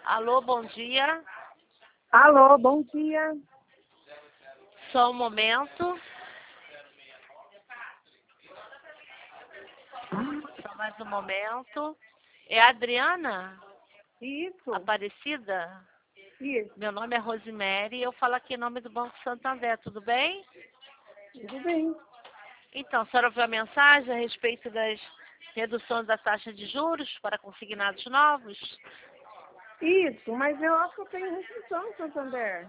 Alô, bom dia. Alô, bom dia. Só um momento. Só mais um momento. É a Adriana Isso, Aparecida? isso, Meu nome é Rosemary e eu falo aqui em nome do Banco Santander, tudo bem? tudo bem. Então, a senhora viu a mensagem a respeito das reduções da taxa de juros para consignados novos? Isso, mas eu acho que eu tenho restrição no Santander.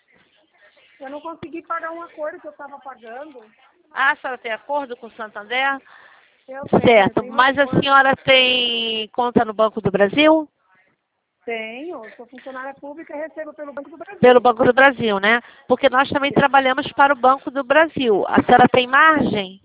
Eu não consegui pagar um acordo que eu estava pagando. Ah, a senhora tem acordo com o Santander? Eu Certo, tenho um mas a acordo. senhora tem conta no Banco do Brasil? Tenho, sou funcionária pública e recebo pelo Banco do Pelo Brasil. Banco do Brasil, né? Porque nós também trabalhamos para o Banco do Brasil. A senhora tem margem?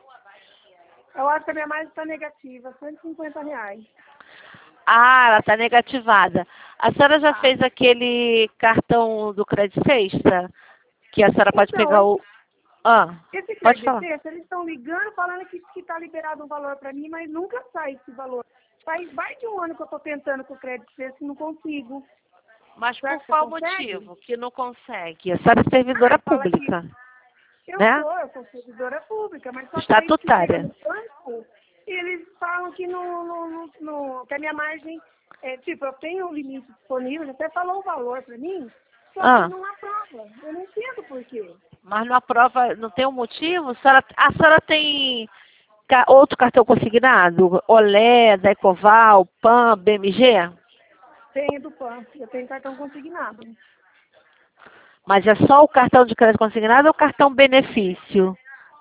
Eu acho que a minha margem está negativa, R$ 150. Ah, ela está negativada. A senhora já Tá. fez aquele cartão do Crédito Sexta? Que a senhora pode Então, pegar o... Ah, esse pode falar. crédito, eles estão ligando falando que está liberado um valor para mim, mas nunca sai esse valor. Faz mais de um ano que eu estou tentando com o crédito e não consigo. Mas Será por que você qual consegue? motivo que não consegue? A senhora é servidora Fala que pública, eu né? sou servidora pública, mas só que daí que chega Estatutária. no banco e eles falam que, que a minha margem, tipo, eu tenho um limite disponível, ele até falou o valor para mim, só que Ah, não aprova. Eu não entendo por quê. mas não aprova, não tem um motivo? A senhora tem outro cartão consignado? Olé, da Ecoval, PAN, BMG? Tenho do PAN, eu tenho cartão consignado. Mas é só o cartão de crédito consignado ou o cartão benefício?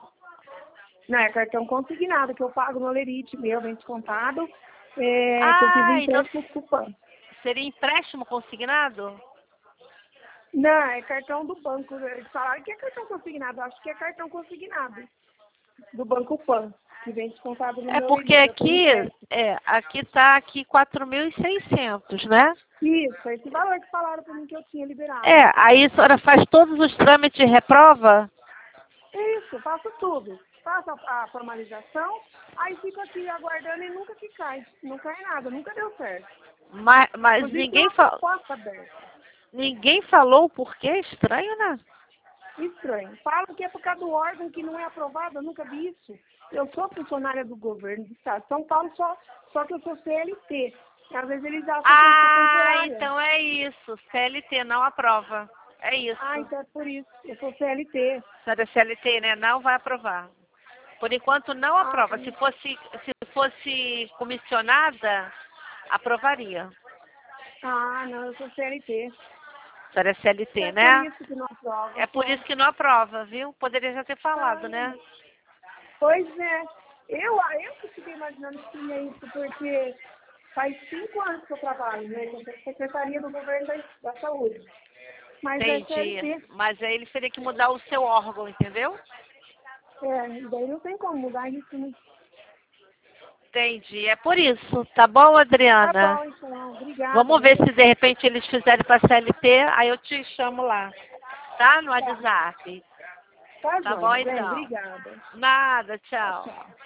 Não, é cartão consignado, que eu pago no Lerite meu, bem descontado, que eu fiz um Ah, então empréstimo com o PAN. seria empréstimo consignado? Não, é cartão do banco. Eles falaram que é cartão consignado. Eu acho que é cartão consignado do Banco Pan, que vem descontado no É meu porque limite. Eu tenho empréstimo. aqui tá aqui 4.600, né? Isso, esse valor que falaram para mim que eu tinha liberado. É, aí a senhora faz todos os trâmites e reprova? Isso, faço tudo. Faço a formalização, aí fico aqui aguardando e nunca que cai. Não cai nada, nunca deu certo. Mas Inclusive tem uma proposta aberta. ninguém falou o porquê, estranho, né? Estranho. Falam que é por causa do órgão que não é aprovado, eu nunca vi isso. Eu sou funcionária do governo do estado de São Paulo, só que eu sou CLT. E às vezes eles acham que eu sou Ah, temporária. então é isso. CLT não aprova. É isso. Ah, então é por isso. Eu sou CLT. A senhora é CLT, né? Não vai aprovar. Por enquanto não Ah, aprova. Se fosse comissionada, aprovaria. não, eu sou CLT. A senhora é CLT, É por né? isso que não aprova. É por isso que não aprova, viu? Poderia já ter falado, né? Pois é. Eu que fiquei imaginando que tinha isso, porque faz 5 anos que eu trabalho, né? Com a Secretaria do Governo da Saúde. Mas é Entendi. CLT. Mas aí ele teria que mudar o seu órgão, entendeu? E daí não tem como mudar isso, né? Entendi. É por isso. Tá bom, Tá Adriana? bom, então. Obrigada, Vamos ver viu? se de repente eles fizerem para CLT, aí eu te chamo lá. Tá? No Tá. WhatsApp. Tá, Tá bom, joia. Bem, então. obrigada. Nada, Tchau, tchau. tchau.